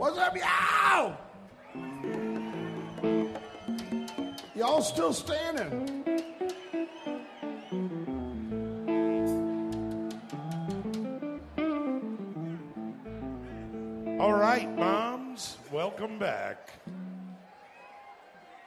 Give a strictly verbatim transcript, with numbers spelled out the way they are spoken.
What's up, y'all? Y'all still standing? All right, moms, welcome back.